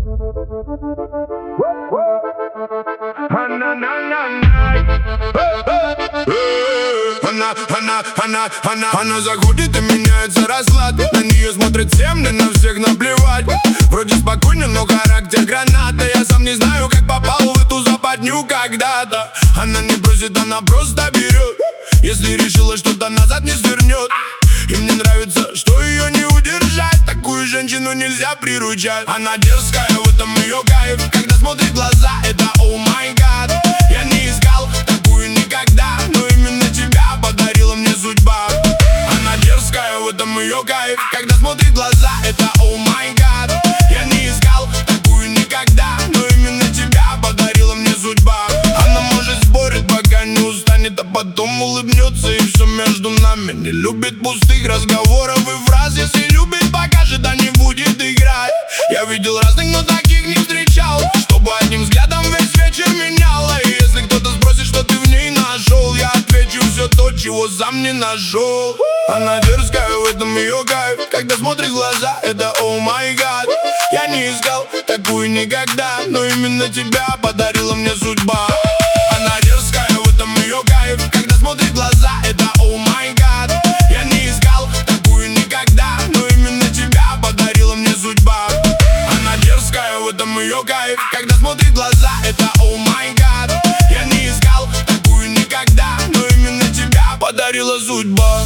Она заходит и меняется расклад. На нее смотрит всем, мне на всех наплевать. Вроде спокойно, но характер граната. Я сам не знаю, как попал в эту западню когда-то. Она не просит, она просто берет. Если решила, что-то назад не свернет. И мне нравится, что ее не удержать. Такую женщину нельзя приручать. Она дерзкая, в этом ее кайф. Когда смотрит в глаза, это oh my god. Я не искал такую никогда, но именно тебя подарила мне судьба. Она дерзкая, в этом ее кайф. Когда смотрит в глаза, это oh my god. Я не искал такую никогда, но именно тебя подарила мне судьба. Она может спорить, пока не устанет, а потом улыбнется, и все между нами. Не любит пустых разговоров и фраз. Если любит, покажет, а не будет играть. Я видел разных, но таких не встречал, чтобы одним взглядом весь вечер меняла. И если кто-то спросит, что ты в ней нашел, я отвечу все то, чего сам не нашел. Она дерзкая, в этом ее кайф. Когда смотрит в глаза, это oh my god. Я не искал такую никогда, но именно тебя подарила мне судьба. Она дерзкая, в этом ее кайф. Когда смотрит в глаза, это oh my god. Я не искал такую никогда, но именно тебя подарила мне судьба. Она дерзкая, в этом ее кайф. Когда смотрит в глаза, это oh my god. Я не искал такую никогда, но именно тебя подарила судьба.